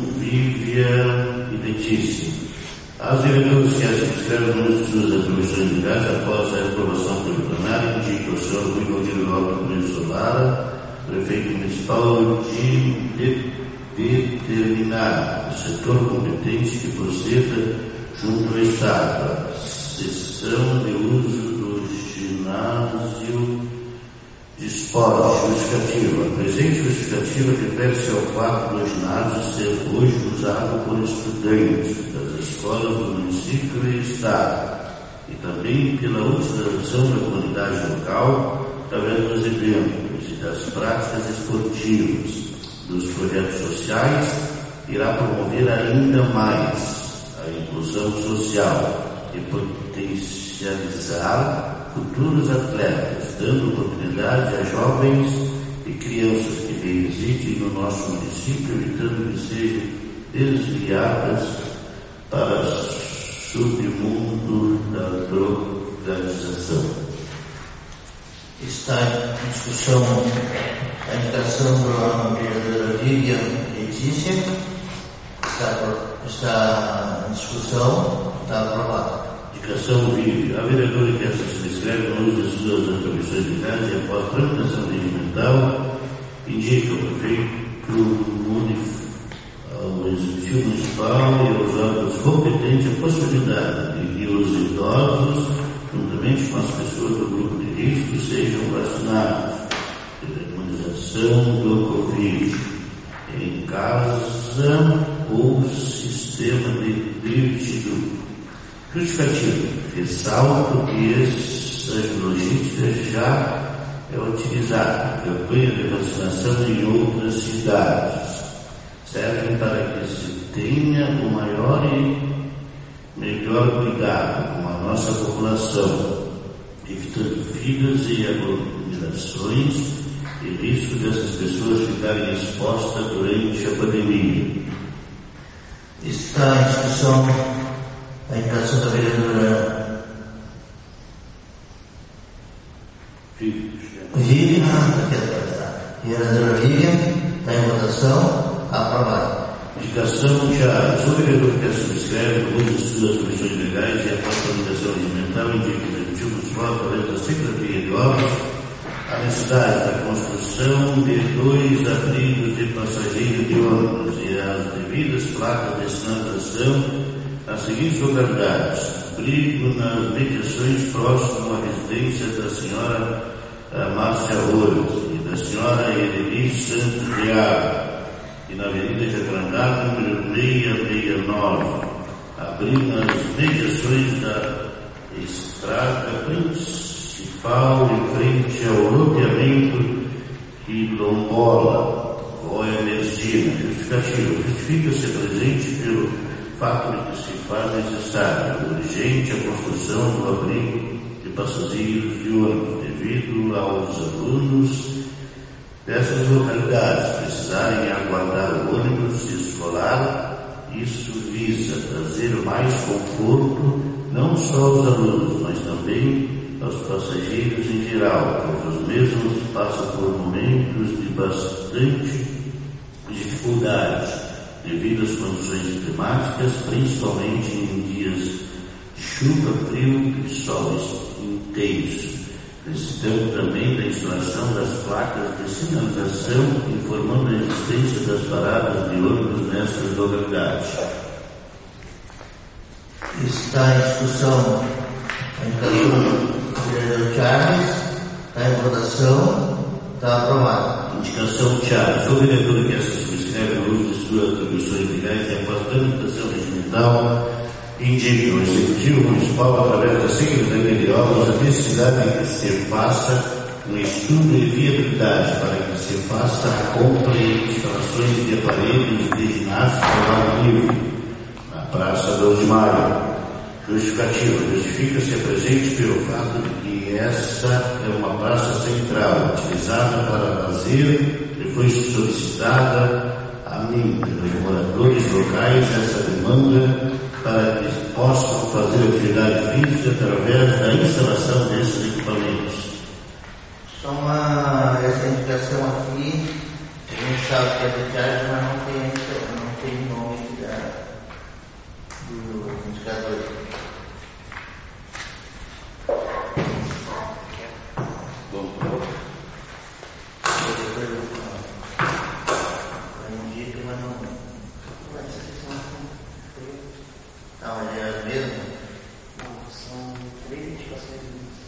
Vivian e Letícia. As diretores que as subscrevem no uso de suas atribuições legais após a aprovação pelo plenário indica o senhor Rui Valdir Lopes Luiz Solara, prefeito municipal, de determinar o setor competente que proceda junto ao Estado a cessão de uso do ginásio de esporte justificativa. A presente justificativa refere-se ao fato do ginásio ser hoje usado por estudantes das escolas do município e Estado, e também pela utilização da comunidade local através dos eventos e das práticas esportivas, dos projetos sociais. Irá promover ainda mais a inclusão social e potencializar futuros atletas, dando oportunidade a jovens e crianças que residem no nosso município, evitando que sejam desviadas para o submundo da drogadização.
Está em discussão a indicação da vereadora Vivian Letícia. Está, está em discussão, está aprovado.
Indicação Vive. A vereadora que essa subscreve no uso de suas atribuições legais e após tramitação regimental indica ao prefeito municipal, ao Executivo Municipal e aos órgãos competentes a possibilidade de que os idosos, juntamente com as pessoas do grupo de risco, sejam vacinados pela imunização do Covid em casa ou sistema de divertido. Justificativo. Ressalto que essa logística já é utilizada em campanha de vacinação em outras cidades. Servem para que se tenha o maior e melhor cuidado com a nossa população, evitando filas e aglomerações e risco dessas pessoas ficarem expostas durante a pandemia.
Está em discussão a indicação da vereadora Vivian Vereadora Lívia, está em votação. Aprovado.
Indicação Thiago. Sou o vereador que subscreve o uso de suas comissões legais e a tramitação regimental indica o Executivo Municipal, através da Secretaria de Obras, a necessidade da construção de dois abrigos de passageiros de ônibus e as devidas placas de sinalização nas seguintes localidades: abrigo nas mediações próximo à residência da senhora Márcia Rores e da senhora Edelice Santos de Água, e na Avenida Jacarandá, número seiscentos e sessenta e nove, abrigo nas mediações da estrada principal em frente ao loteamento Quilombola, ou Energia. Justificativa. Justifica-se presente pelo fato de que se faz necessário, urgente, a construção do abrigo de passageiros de ônibus, devido aos alunos dessas localidades precisarem aguardar o ônibus escolar. Isso visa trazer mais conforto não só aos alunos, mas também aos passageiros em geral, pois os mesmos passam por momentos de bastante dificuldade devido às condições climáticas, principalmente em dias de chuva, frio e sol intenso. Necessitamos também da instalação das placas de sinalização informando a existência das paradas de ônibus nestas localidades.
Está em discussão a indicação do vereador Charles. Está em votação. Está aprovado.
Indicação Thiago. Sou vereador que se subscreve no uso de suas atribuições legais e após tramitação regimental, indica o Executivo Municipal, através da Secretaria de Obras, a necessidade de que se faça um estudo de viabilidade para que se faça a compra e instalações de aparelhos de ginástica ao ar livre na Praça doze de Maio. Justificativa. Justifica-se presente pelo fato de que esta é uma praça central, utilizada para lazer, e foi solicitada a mim, pelos moradores locais, essa demanda para que possam fazer atividade física através da instalação desses equipamentos.
Só uma, essa indicação aqui, a gente sabe que é de Charles, mas não tem, não tem nome da, do indicador. Não, ele é as mesmas?
Não, são três indicações.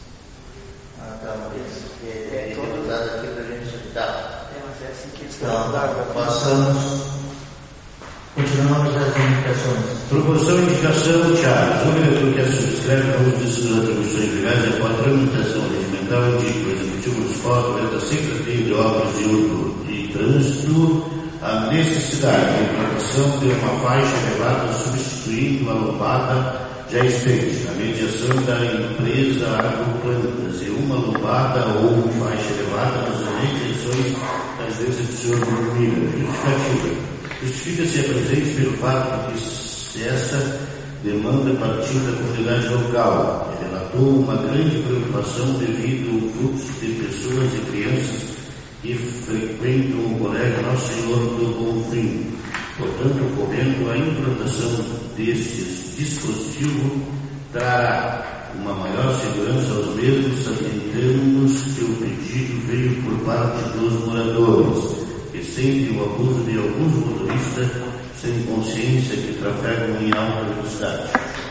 Ah, tá, mas que é deputado aqui para a gente citar.
É, mas é assim que eles
Então, passamos. Continuamos as indicações.
Proposição e indicação, Thiago. O vereador que se subscreve no uso de suas atribuições legais e após tramitação regimental, indica o Executivo Municipal, através da Secretaria de Obras de Urbo e Trânsito, a necessidade de implantação de uma faixa elevada substituindo a lombada já existente, na mediação da empresa Agroplantas, e uma lombada ou faixa elevada nas mediações das vezes do senhor Mira. Justificativa. Justifica-se a presente pelo fato de que essa demanda partiu da comunidade local, que relatou uma grande preocupação devido ao fluxo de pessoas e crianças que frequentam o Colégio Nosso Senhor do Bonfim. Portanto, ocorrendo a implantação destes dispositivos, trará uma maior segurança aos mesmos, sabemos que o pedido veio por parte dos moradores, que sentem o abuso de alguns motoristas sem consciência que trafegam em alta velocidade.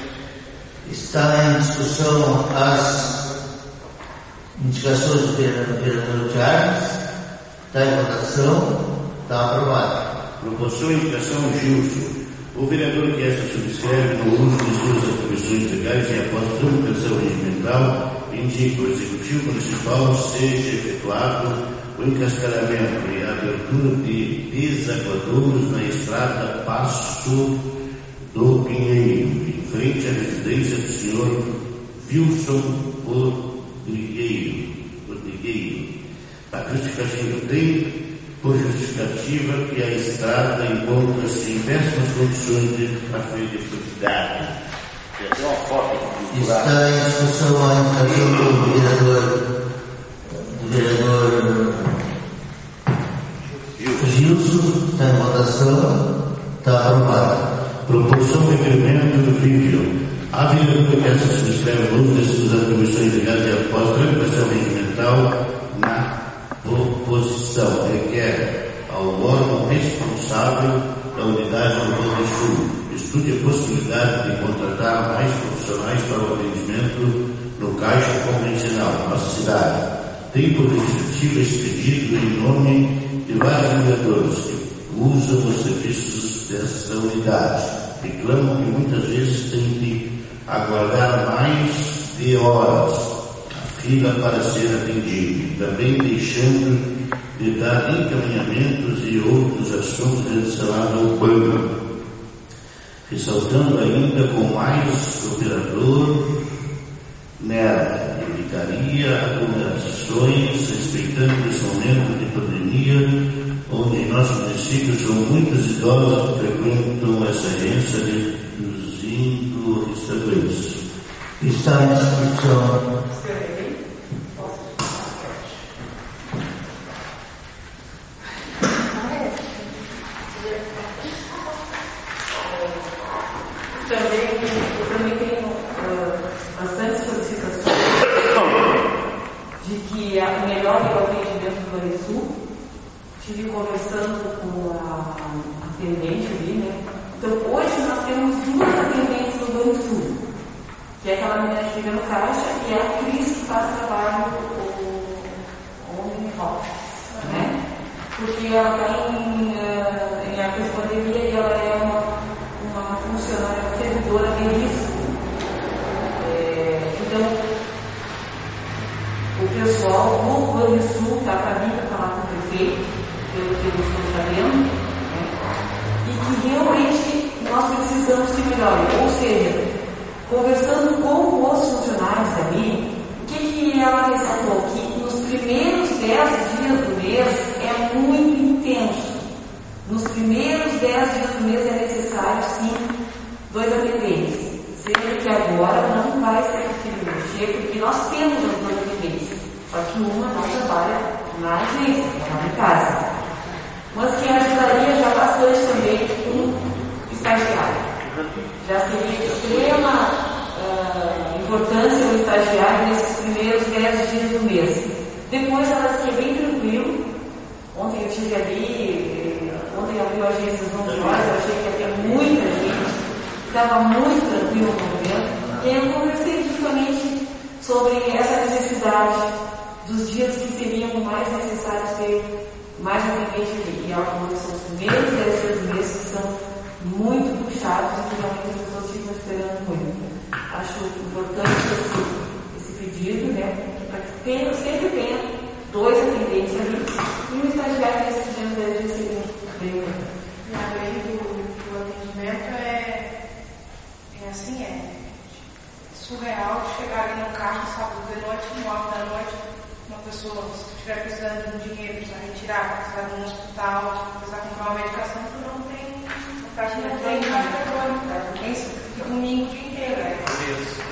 Está em discussão as indicações do vereador Charles. Está em votação. Está aprovado.
Proposição e indicação Gilson. O vereador que esta subscreve no uso de suas atribuições legais e após tramitação regimental, indica o Executivo Municipal seja efetuado o encascaramento e a abertura de desaguadouros na estrada Passo do Pinheiro, em frente à residência do senhor Wilson Rodrigueiro. Rodrigueiro. A justificativa tem por justificativa que a estrada encontra-se em péssimas condições de trafegabilidade.
Está em discussão a indicação do vereador, do vereador
pós-graduação regimental na proposição requer ao órgão responsável da unidade do Rio Grande do Sul estude a possibilidade de contratar mais profissionais para o atendimento no caixa convencional da nossa cidade. Tem por objetivo esse pedido em nome de vários moradores que usam os serviços dessa unidade. Reclamam que muitas vezes têm de aguardar mais de horas a fila para ser atendido, também deixando de dar encaminhamentos e outros assuntos relacionados ao banco, ressaltando ainda com mais operador nela, evitaria aglomerações, respeitando esse momento de pandemia, onde em nosso município são muitos idosos que frequentam essa agência, reduzindo restaurantes.
Está em discussão.
Também, eu também tenho uh, bastante solicitações de que o melhor é o atendimento do Banrisul. Estive conversando com a atendente ali, né? Então, hoje nós temos duas atendentes do Banrisul, que é aquela menina que fica no caixa e é a Cris que faz trabalho no Home Office, né? Porque ela está em, uh, em época de pandemia e ela é uma uma funcionária servidora de risco. É, então, o pessoal do Banrisul está para vir para falar com o prefeito, pelo que eu estou sabendo, né? E que realmente nós precisamos que melhore. Ou seja, conversando com os funcionários ali, o que, que ela ressaltou? Que nos primeiros dez dias do mês é muito intenso. Nos primeiros dez dias do mês é necessário, sim, dois atendentes. Sendo que agora não vai ser possível mexer, porque nós temos as duas atendentes. Só que uma não trabalha na agência, trabalha em casa. Mas que ajudaria já bastante também um estagiário. Já seria de extrema uh, importância o estagiário nesses primeiros dez dias do mês. Depois ela disse que é bem tranquilo. Ontem eu estive ali, ontem abriu a agência às onze horas, eu achei que ia ter muita gente, estava muito tranquilo no momento, e aí eu conversei justamente sobre essa necessidade dos dias que seriam mais necessários ter mais atendente ali. E ela falou que são os primeiros dez dias do mês que são muito puxados e que realmente as pessoas ficam esperando muito. Acho importante esse, esse pedido, né, para que tenha, sempre tenha dois atendentes ali e um estagiário nesses dias dez dias seria bem melhor.
E além do, do atendimento, é, é assim, é surreal chegar ali no caixa sábado de noite, nove da noite, uma pessoa, se estiver precisando de um dinheiro para retirar, para precisar de um hospital, para precisar comprar uma medicação, tu não tem, no caixa não tem cartão, não tem domingo o dia inteiro. É isso.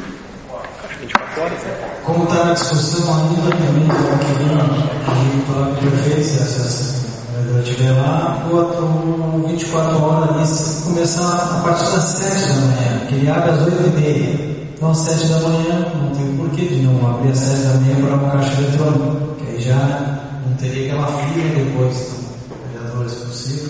Como está na discussão ainda também, eu queria falar com o prefeito, se eu estiver lá, outro vinte e quatro horas ali, começar a partir das sete da manhã, que ele abre às oito e meia. Então às sete da manhã, não tem porquê de não abrir às sete da manhã para uma caixa eletrônica, que aí já não teria aquela fila depois, então, vereadores possível.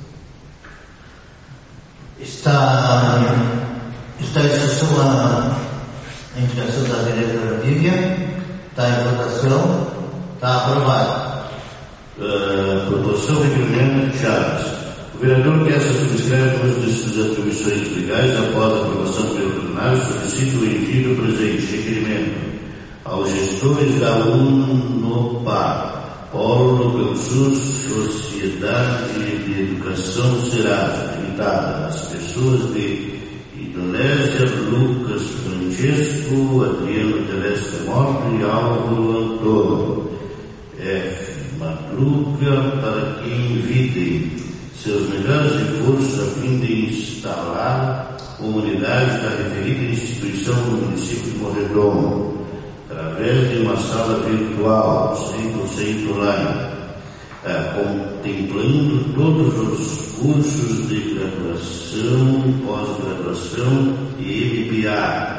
Está, está em discussão a A indicação da vereadora Vivian, está em votação, está aprovado.
Uh, proposição de requerimento de Chaves. O vereador que essa subscreve uso de suas atribuições legais após a aprovação pelo plenário solicita o envio do presente requerimento aos gestores da UNOPA, Polo Cansus Sociedade de Educação Serasa, limitada às pessoas de Indonésia, Lucas Francesco, Adriano Terrestre Mota e Álvaro Antônio. F. Madruga, para que invitem seus melhores recursos a fim de instalar uma unidade da referida instituição no município de Morredondo, através de uma sala virtual, sem conceito online, é, contemplando todos os cursos de graduação, pós-graduação e M B A, na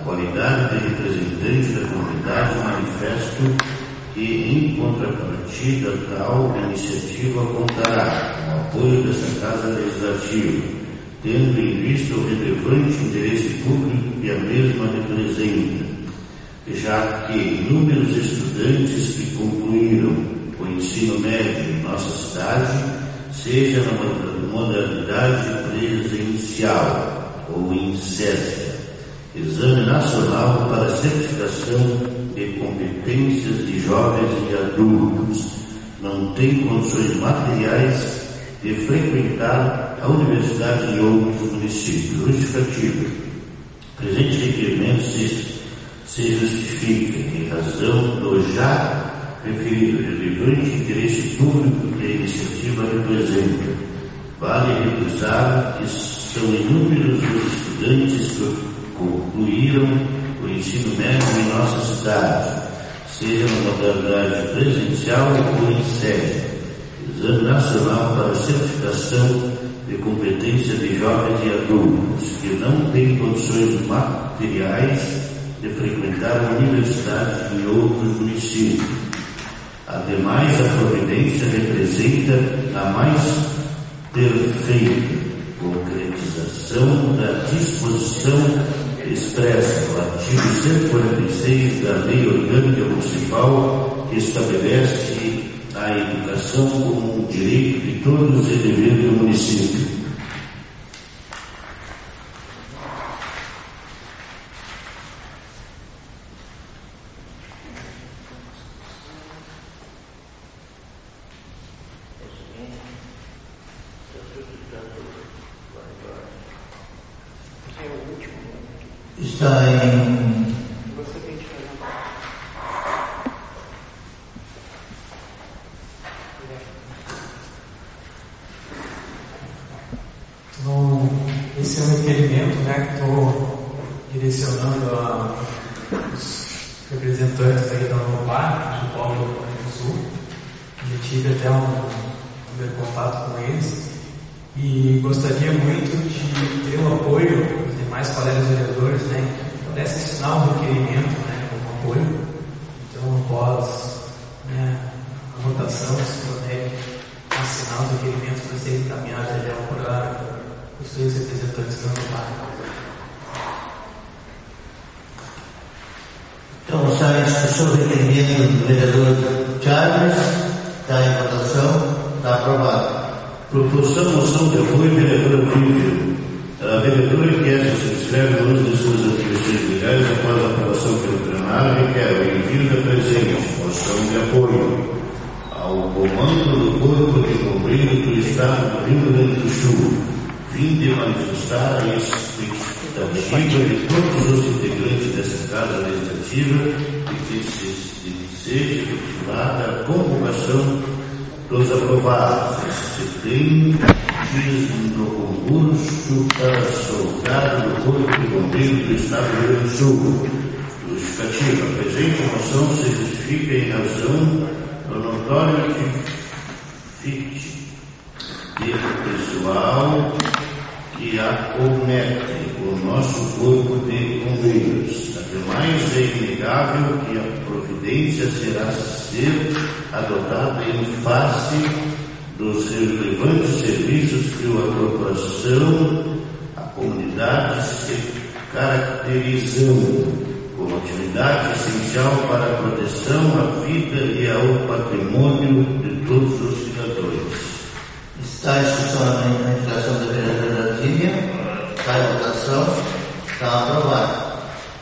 qualidade de representante da comunidade, manifesto que, em contrapartida, tal iniciativa contará com o apoio desta Casa Legislativa, tendo em vista o relevante interesse público que a mesma representa, já que inúmeros estudantes que concluíram o ensino médio em nossa cidade, seja na modalidade presencial ou em SESC, Exame Nacional para Certificação de Competências de Jovens e Adultos, não têm condições materiais de frequentar a universidade em outros municípios. Justificativa. Presente requerimento se, se justifica em razão do já referido relevante interesse público que a iniciativa representa. Vale reforçar que são inúmeros os estudantes que concluíram o ensino médio em nossa cidade, seja na modalidade presencial ou em sede. Exame Nacional para Certificação de Competência de Jovens e Adultos, que não têm condições materiais de frequentar a universidade em outros municípios. Ademais, a providência representa a mais perfeita concretização da disposição expressa no artigo cento e quarenta e seis da Lei Orgânica Municipal, que estabelece a educação como um direito de todos e dever do município.
Está em...
Então, esse é um requerimento, né, que estou direcionando a os representantes aí da Unopar, do Polo do Rio Grande do Sul. Já tive até um primeiro contato com eles e gostaria muito de ter o apoio dos demais colegas vereadores, né, que pudessem assinar um requerimento, né, como apoio. Então, após, né, a votação, se puder assinar os requerimentos para serem encaminhados para os seus representantes da Unopar.
Então, está em discussão o requerimento do vereador Charles, está em votação, está aprovado.
Proposição de moção de apoio, vereadora Vivian. A vereadora que esta se inscreve no uso de suas atribuições legais após a aprovação pelo plenário requer o envio da presente moção de apoio ao comando do Corpo de Bombeiros do Estado do Rio Grande do Sul, fim de manifestar a expectativa de todos os integrantes dessa Casa Legislativa de que se, de que seja efetivada a convocação dos aprovados em setembro no concurso para soldado do Corpo de Bombeiros do Estado do Rio Grande do Sul. Justificativa. A presente moção se justifica em razão do notório fit de pessoal que acomete o nosso Corpo de Bombeiros. Ademais, é inegável que a providência será ser adotada em face dos relevantes serviços que a corporação, a comunidade se caracterizando como atividade essencial para a proteção à vida e ao patrimônio de todos os cidadãos.
Está em discussão a indicação da vereadora Vivian, está em votação, está aprovado.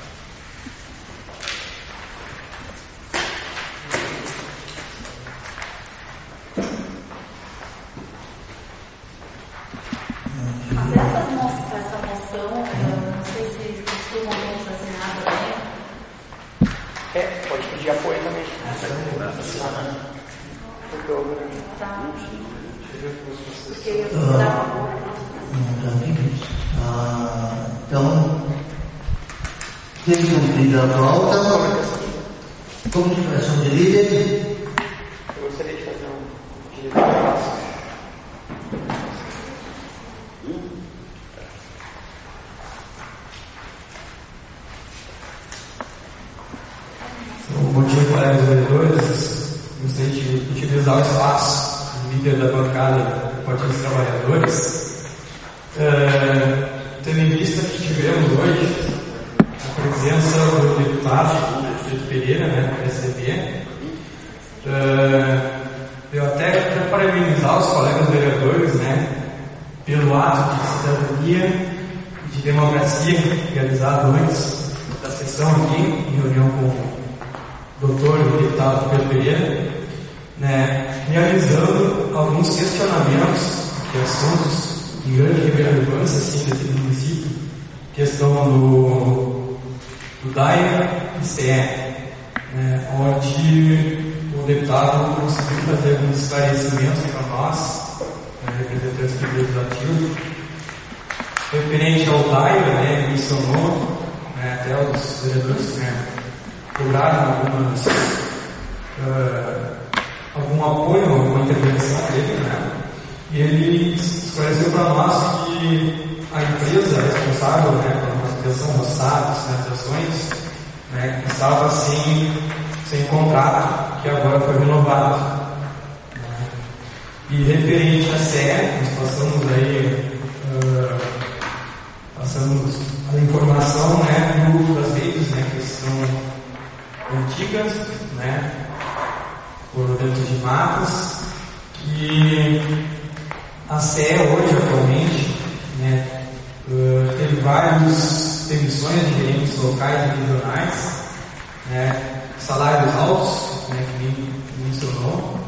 Tem cumprido a pauta. Comunicação de líder.
Eu gostaria de fazer um pedido de votação.
bom dia, colegas vereadores. Gostaria de utilizar o espaço do líder da bancada do Partido dos Trabalhadores, uh, tendo em vista que tivemos hoje a presença do deputado Pedro Pereira, né, do P S D B. Uh, eu até quero parabenizar os colegas vereadores, né, pelo ato de cidadania e de democracia realizado antes da sessão aqui, em reunião com o doutor e deputado Pedro Pereira, né, realizando alguns questionamentos de assuntos de grande relevância assim, desse município, questão do, do D A I e C E, né, onde o deputado conseguiu fazer alguns esclarecimentos para nós, né, representantes do Legislativo, referente ao D A I, né, ele mencionou, né, até os vereadores, né, cobraram algumas, uh, algum apoio, alguma intervenção dele, né, e ele esclareceu para nós que a empresa responsável, né, pela manutenção dos sábios, sinalizações, né, estava sem, sem contrato, que agora foi renovado. Né. E referente à C E, nós passamos aí, uh, passamos a informação, né, do uso das redes, né, que são antigas, né, por dentro de matas, e a C E hoje, atualmente, né, uh, teve várias demissões de gerentes locais e regionais, né, salários altos, né, que nem mencionou,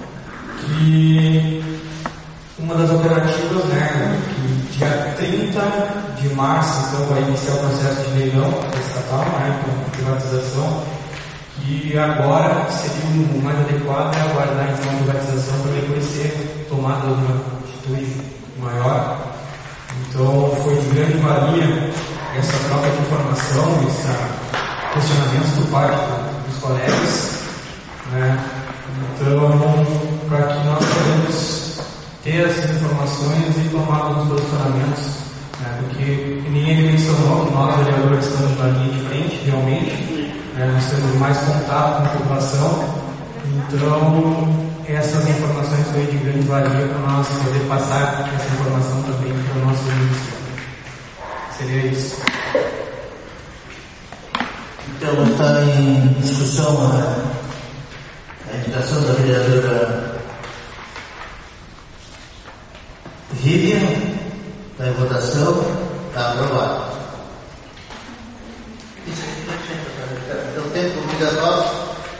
que uma das operativas, né, que dia trinta de março, então, vai iniciar o processo de leilão estatal, né, com privatização, e agora seria o mais adequado é aguardar então a privatização para depois ser tomada uma atitude maior. Então foi de grande valia essa troca de informação, esse questionamento por parte dos colegas, né? Então, para que nós podemos ter essas informações e tomar alguns posicionamentos, né? Porque ninguém mencionou que nós, vereadores, estamos na linha de frente, realmente. É, nós temos mais contato com a população, então essas informações foi de grande valia para nós poder passar essa informação também para o nosso município. Seria isso.
Então está em discussão a, a indicação da vereadora Vivian, está em votação, está aprovado. Então, tempo obrigatório,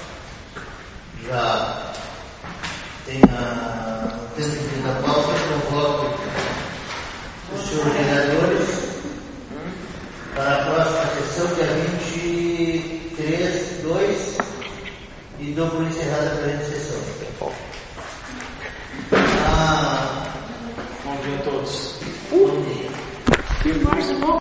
já tem a tempo da pauta, eu convoco os senhores vereadores para a próxima sessão, dia vinte e três, dois, e dou por encerrada a presente sessão.